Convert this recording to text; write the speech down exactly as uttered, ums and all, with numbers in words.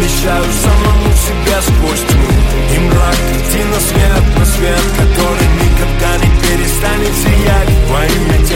обещаю самому себе сквозь тьму и мрак идти на свет, на свет, который никогда не перестанет сиять во имя